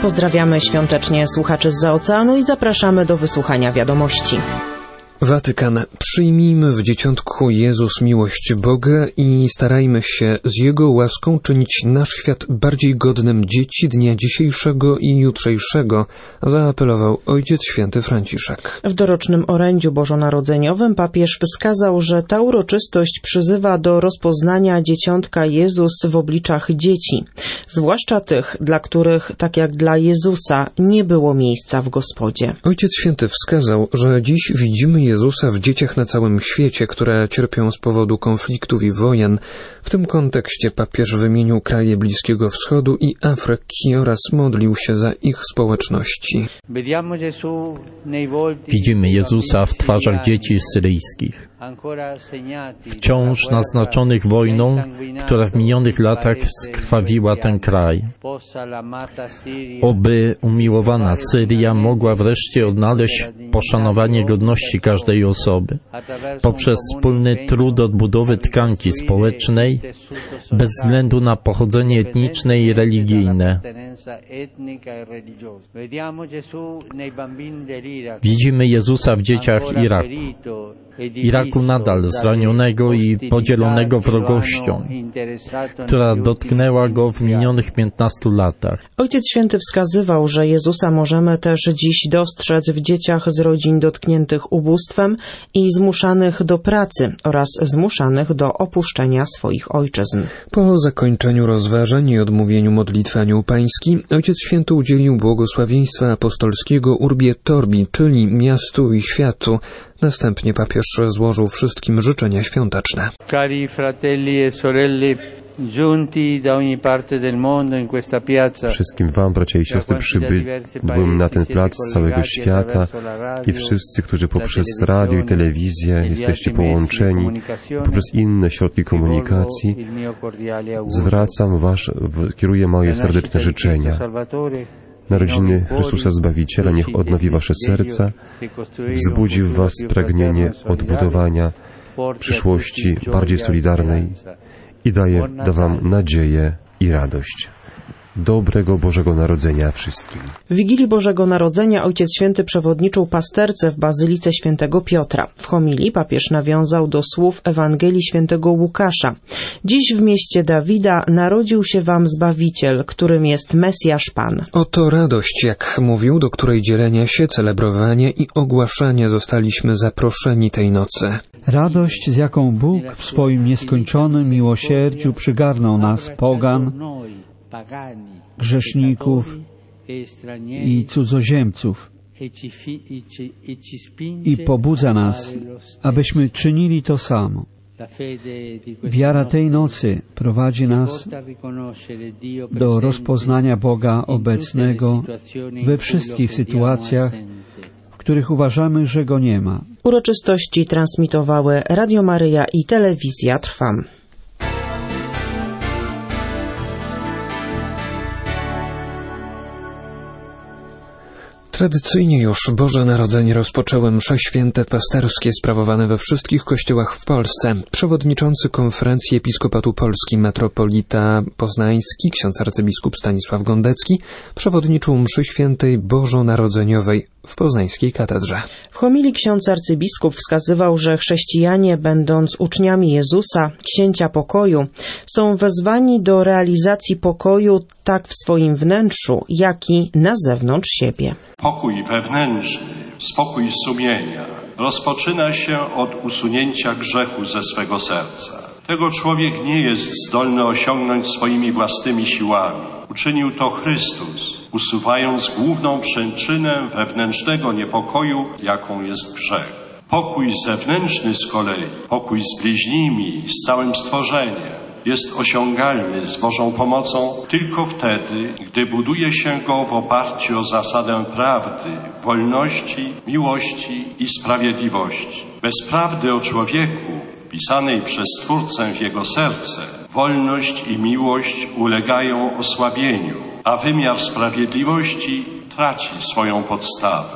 Pozdrawiamy świątecznie słuchaczy zza oceanu i zapraszamy do wysłuchania wiadomości. Watykan. Przyjmijmy w dzieciątku Jezus miłość Boga i starajmy się z Jego łaską czynić nasz świat bardziej godnym dzieci dnia dzisiejszego i jutrzejszego, zaapelował Ojciec Święty Franciszek. W dorocznym orędziu bożonarodzeniowym papież wskazał, że ta uroczystość przyzywa do rozpoznania dzieciątka Jezus w obliczach dzieci, zwłaszcza tych, dla których, tak jak dla Jezusa, nie było miejsca w Gospodzie. Ojciec Święty wskazał, że dziś widzimy Jezusa w dzieciach na całym świecie, które cierpią z powodu konfliktów i wojen. W tym kontekście papież wymienił kraje Bliskiego Wschodu i Afryki oraz modlił się za ich społeczności. Widzimy Jezusa w twarzach dzieci syryjskich, wciąż naznaczonych wojną, która w minionych latach skrwawiła ten kraj. Oby umiłowana Syria mogła wreszcie odnaleźć poszanowanie godności każdej osoby poprzez wspólny trud odbudowy tkanki społecznej bez względu na pochodzenie etniczne i religijne. Widzimy Jezusa w dzieciach Iraku nadal zranionego i podzielonego wrogością, która dotknęła go w minionych 15 latach. Ojciec Święty wskazywał, że Jezusa możemy też dziś dostrzec w dzieciach z rodzin dotkniętych ubóstwem i zmuszanych do pracy oraz zmuszanych do opuszczenia swoich ojczyzn. Po zakończeniu rozważań i odmówieniu modlitwy Anioł Pański, Ojciec Święty udzielił błogosławieństwa apostolskiego Urbi et Orbi, czyli miastu i światu. Następnie papież złożył wszystkim życzenia świąteczne. Cari fratelli e sorelle, giunti da ogni parte del mondo in questa piazza. Wszystkim wam, bracia i siostry, przybyłem na ten plac z całego świata i wszyscy, którzy poprzez radio i telewizję jesteście połączeni, poprzez inne środki komunikacji, kieruję moje serdeczne życzenia. Narodziny Chrystusa Zbawiciela niech odnowi wasze serca, wzbudzi w was pragnienie odbudowania przyszłości bardziej solidarnej i da wam nadzieję i radość. Dobrego Bożego Narodzenia wszystkim. W Wigilii Bożego Narodzenia Ojciec Święty przewodniczył pasterce w Bazylice Świętego Piotra. W homilii papież nawiązał do słów Ewangelii Świętego Łukasza. Dziś w mieście Dawida narodził się wam Zbawiciel, którym jest Mesjasz Pan. Oto radość, jak mówił, do której dzielenia się, celebrowanie i ogłaszanie zostaliśmy zaproszeni tej nocy. Radość, z jaką Bóg w swoim nieskończonym miłosierdziu przygarnął nas, pogan, grzeszników i cudzoziemców i pobudza nas, abyśmy czynili to samo. Wiara tej nocy prowadzi nas do rozpoznania Boga obecnego we wszystkich sytuacjach, w których uważamy, że Go nie ma. Uroczystości transmitowały Radio Maryja i Telewizja Trwam. Tradycyjnie już Boże Narodzenie rozpoczęły msze święte pasterskie sprawowane we wszystkich kościołach w Polsce. Przewodniczący Konferencji Episkopatu Polski metropolita poznański, ksiądz arcybiskup Stanisław Gondecki, przewodniczył mszy świętej bożonarodzeniowej w poznańskiej katedrze. W homilii ksiądz arcybiskup wskazywał, że chrześcijanie, będąc uczniami Jezusa, księcia pokoju, są wezwani do realizacji pokoju tak w swoim wnętrzu, jak i na zewnątrz siebie. Pokój wewnętrzny, spokój sumienia rozpoczyna się od usunięcia grzechu ze swego serca. Tego człowiek nie jest zdolny osiągnąć swoimi własnymi siłami. Uczynił to Chrystus, usuwając główną przyczynę wewnętrznego niepokoju, jaką jest grzech. Pokój zewnętrzny z kolei, pokój z bliźnimi, z całym stworzeniem, jest osiągalny z Bożą pomocą tylko wtedy, gdy buduje się go w oparciu o zasadę prawdy, wolności, miłości i sprawiedliwości. Bez prawdy o człowieku, wpisanej przez Stwórcę w jego serce, wolność i miłość ulegają osłabieniu, a wymiar sprawiedliwości traci swoją podstawę.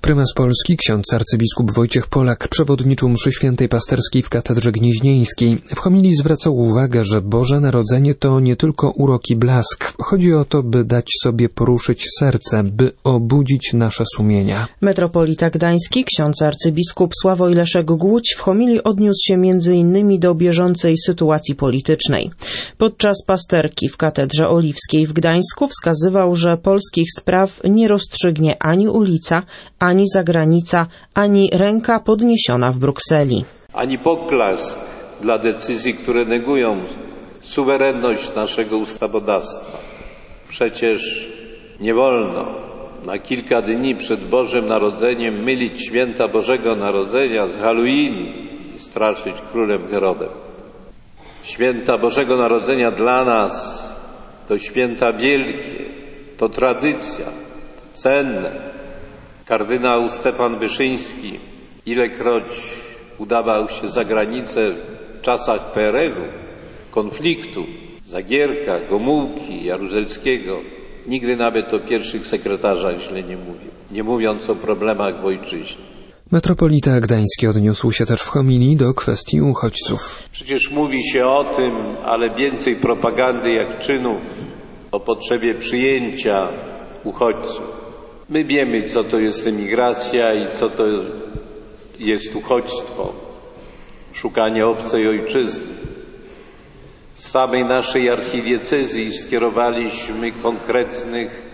Prymas Polski, ksiądz arcybiskup Wojciech Polak, przewodniczył mszy świętej pasterskiej w katedrze gnieźnieńskiej. W homilii zwracał uwagę, że Boże Narodzenie to nie tylko urok i blask. Chodzi o to, by dać sobie poruszyć serce, by obudzić nasze sumienia. Metropolita Gdański, ksiądz arcybiskup Sławoj Leszek Głódź w homilii odniósł się m.in. do bieżącej sytuacji politycznej. Podczas pasterki w katedrze oliwskiej w Gdańsku wskazywał, że polskich spraw nie rozstrzygnie ani ulica, ani zagranica, ani ręka podniesiona w Brukseli. Ani poklask dla decyzji, które negują suwerenność naszego ustawodawstwa. Przecież nie wolno na kilka dni przed Bożym Narodzeniem mylić święta Bożego Narodzenia z Halloween i straszyć królem Herodem. Święta Bożego Narodzenia dla nas to święta wielkie, to tradycja, to cenne. Kardynał Stefan Wyszyński ilekroć udawał się za granicę w czasach PRL-u, konfliktu, Zagierka, Gomułki, Jaruzelskiego, nigdy nawet o pierwszych sekretarzach źle nie mówił, nie mówiąc o problemach w ojczyźnie. Metropolita Gdański odniósł się też w homilii do kwestii uchodźców. Przecież mówi się o tym, ale więcej propagandy jak czynów, o potrzebie przyjęcia uchodźców. My wiemy, co to jest emigracja i co to jest uchodźstwo, szukanie obcej ojczyzny. Z samej naszej archidiecezji skierowaliśmy konkretnych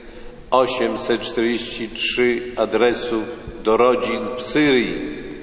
843 adresów do rodzin w Syrii,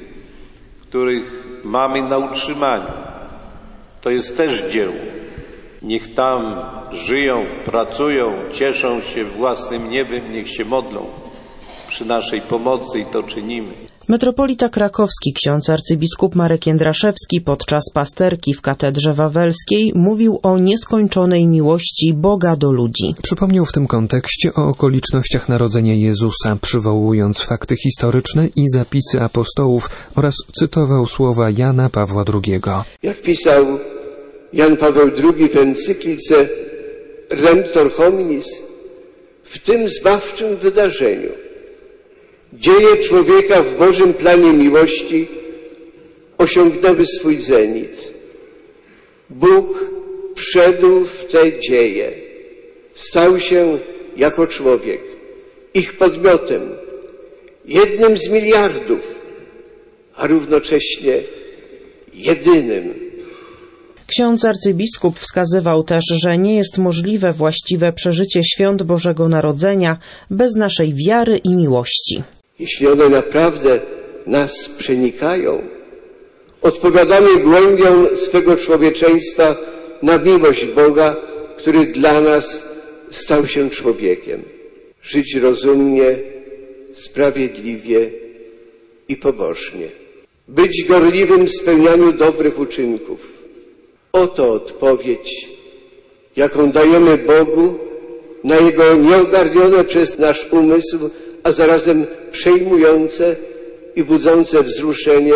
których mamy na utrzymaniu. To jest też dzieło. Niech tam żyją, pracują, cieszą się własnym niebem, niech się modlą przy naszej pomocy i to czynimy. Metropolita krakowski, ksiądz arcybiskup Marek Jędraszewski podczas pasterki w katedrze wawelskiej mówił o nieskończonej miłości Boga do ludzi. Przypomniał w tym kontekście o okolicznościach narodzenia Jezusa, przywołując fakty historyczne i zapisy apostołów oraz cytował słowa Jana Pawła II. Jak pisał Jan Paweł II w encyklice Redemptor Hominis, w tym zbawczym wydarzeniu dzieje człowieka w Bożym planie miłości osiągnęły swój zenit. Bóg wszedł w te dzieje, stał się jako człowiek ich podmiotem, jednym z miliardów, a równocześnie jedynym. Ksiądz arcybiskup wskazywał też, że nie jest możliwe właściwe przeżycie świąt Bożego Narodzenia bez naszej wiary i miłości. Jeśli one naprawdę nas przenikają, odpowiadamy głębią swego człowieczeństwa na miłość Boga, który dla nas stał się człowiekiem. Żyć rozumnie, sprawiedliwie i pobożnie. Być gorliwym w spełnianiu dobrych uczynków. Oto odpowiedź, jaką dajemy Bogu na Jego nieogarnione przez nasz umysł, a zarazem przejmujące i budzące wzruszenie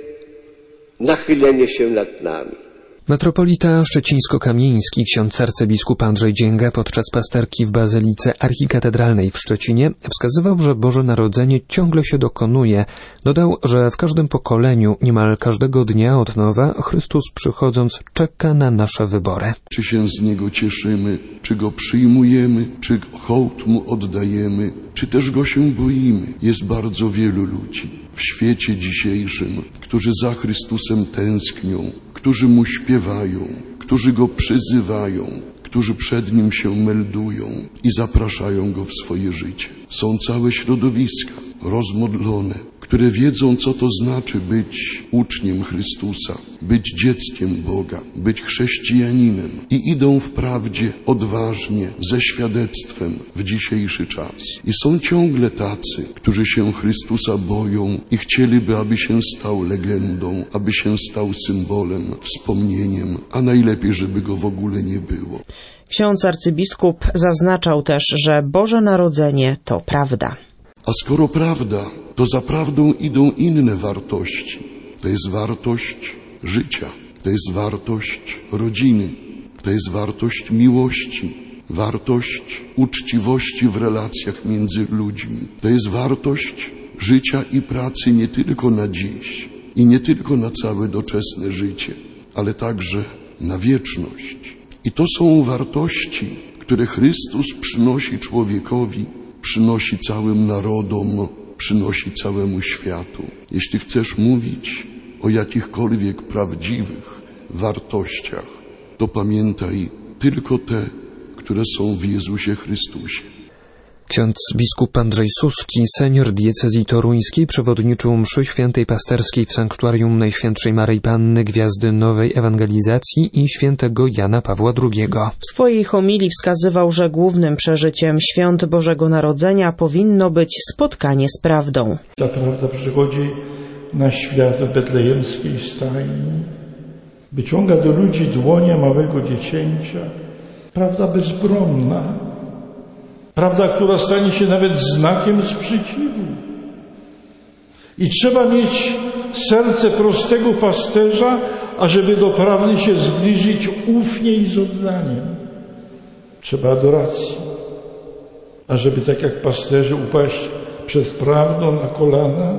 nachylenie się nad nami. Metropolita szczecińsko-kamieński, ksiądz arcybiskup Andrzej Dzięga podczas pasterki w Bazylice Archikatedralnej w Szczecinie wskazywał, że Boże Narodzenie ciągle się dokonuje. Dodał, że w każdym pokoleniu, niemal każdego dnia od nowa, Chrystus przychodząc czeka na nasze wybory. Czy się z Niego cieszymy, czy Go przyjmujemy, czy hołd Mu oddajemy, czy też Go się boimy. Jest bardzo wielu ludzi w świecie dzisiejszym, którzy za Chrystusem tęsknią, którzy Mu śpiewają, którzy Go przyzywają, którzy przed Nim się meldują i zapraszają Go w swoje życie. Są całe środowiska rozmodlone, które wiedzą, co to znaczy być uczniem Chrystusa, być dzieckiem Boga, być chrześcijaninem i idą wprawdzie odważnie, ze świadectwem w dzisiejszy czas. I są ciągle tacy, którzy się Chrystusa boją i chcieliby, aby się stał legendą, aby się stał symbolem, wspomnieniem, a najlepiej, żeby Go w ogóle nie było. Ksiądz arcybiskup zaznaczał też, że Boże Narodzenie to prawda. A skoro prawda, to za prawdą idą inne wartości. To jest wartość życia, to jest wartość rodziny, to jest wartość miłości, wartość uczciwości w relacjach między ludźmi. To jest wartość życia i pracy nie tylko na dziś i nie tylko na całe doczesne życie, ale także na wieczność. I to są wartości, które Chrystus przynosi człowiekowi, przynosi całym narodom, przynosi całemu światu. Jeśli chcesz mówić o jakichkolwiek prawdziwych wartościach, to pamiętaj tylko te, które są w Jezusie Chrystusie. Ksiądz biskup Andrzej Suski, senior diecezji toruńskiej, przewodniczył mszy świętej pasterskiej w sanktuarium Najświętszej Maryi Panny Gwiazdy Nowej Ewangelizacji i świętego Jana Pawła II. W swojej homilii wskazywał, że głównym przeżyciem świąt Bożego Narodzenia powinno być spotkanie z prawdą. Ta prawda przychodzi na świat w betlejemskiej stajni, wyciąga do ludzi dłonie małego dziecięcia. Prawda bezbronna. Prawda, która stanie się nawet znakiem sprzeciwu. I trzeba mieć serce prostego pasterza, ażeby do prawdy się zbliżyć ufnie i z oddaniem. Trzeba adoracji, ażeby tak jak pasterze upaść przed prawdą na kolana,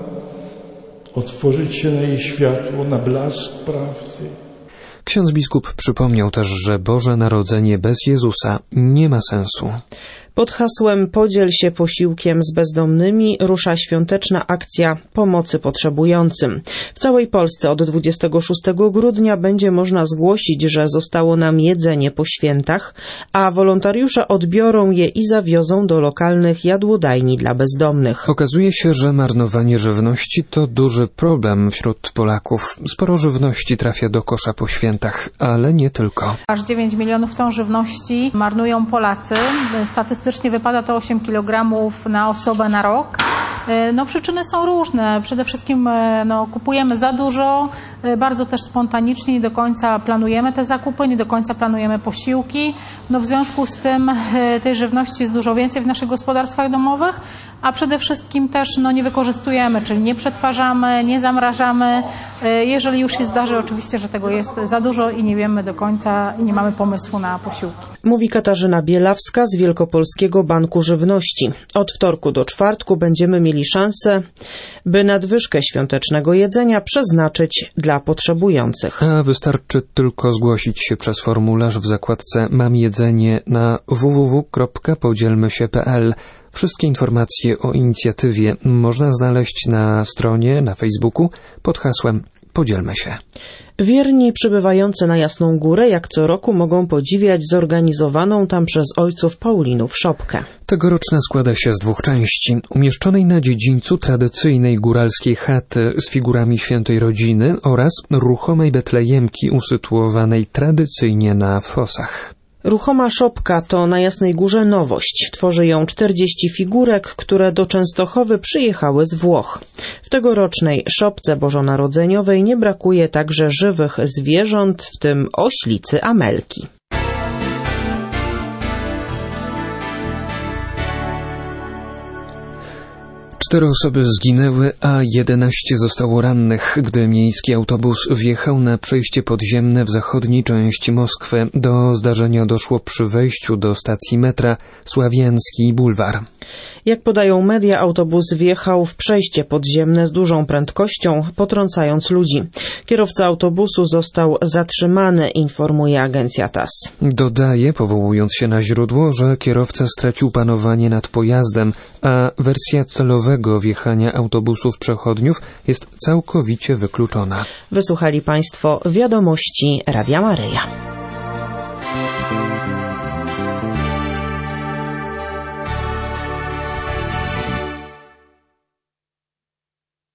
otworzyć się na jej światło, na blask prawdy. Ksiądz biskup przypomniał też, że Boże Narodzenie bez Jezusa nie ma sensu. Pod hasłem „Podziel się posiłkiem z bezdomnymi” rusza świąteczna akcja pomocy potrzebującym. W całej Polsce od 26 grudnia będzie można zgłosić, że zostało nam jedzenie po świętach, a wolontariusze odbiorą je i zawiozą do lokalnych jadłodajni dla bezdomnych. Okazuje się, że marnowanie żywności to duży problem wśród Polaków. Sporo żywności trafia do kosza po świętach, ale nie tylko. Aż 9 milionów ton żywności marnują Polacy. Statystycznie wypada to 8 kg na osobę na rok. Przyczyny są różne. Przede wszystkim kupujemy za dużo, bardzo też spontanicznie, nie do końca planujemy te zakupy, nie do końca planujemy posiłki. W związku z tym tej żywności jest dużo więcej w naszych gospodarstwach domowych, a przede wszystkim też nie wykorzystujemy, czyli nie przetwarzamy, nie zamrażamy. Jeżeli już się zdarzy oczywiście, że tego jest za dużo i nie wiemy do końca i nie mamy pomysłu na posiłki. Mówi Katarzyna Bielawska z Wielkopolskiego Banku Żywności. Od wtorku do czwartku będziemy mieli szansę, by nadwyżkę świątecznego jedzenia przeznaczyć dla potrzebujących. A wystarczy tylko zgłosić się przez formularz w zakładce Mam jedzenie na www.podzielmysie.pl. Wszystkie informacje o inicjatywie można znaleźć na stronie, na Facebooku pod hasłem Podzielmy się. Wierni przybywający na Jasną Górę jak co roku mogą podziwiać zorganizowaną tam przez ojców Paulinów szopkę. Tegoroczna składa się z 2 części. Umieszczonej na dziedzińcu tradycyjnej góralskiej chaty z figurami Świętej Rodziny oraz ruchomej betlejemki usytuowanej tradycyjnie na fosach. Ruchoma szopka to na Jasnej Górze nowość. Tworzy ją 40 figurek, które do Częstochowy przyjechały z Włoch. W tegorocznej szopce bożonarodzeniowej nie brakuje także żywych zwierząt, w tym oślicy Amelki. Cztery osoby zginęły, a 11 zostało rannych, gdy miejski autobus wjechał na przejście podziemne w zachodniej części Moskwy. Do zdarzenia doszło przy wejściu do stacji metra Sławiański Bulwar. Jak podają media, autobus wjechał w przejście podziemne z dużą prędkością, potrącając ludzi. Kierowca autobusu został zatrzymany, informuje agencja TASS. Dodaje, powołując się na źródło, że kierowca stracił panowanie nad pojazdem, a wersja celowego wjechania autobusów przechodniów jest całkowicie wykluczona. Wysłuchali Państwo wiadomości Radia Maryja.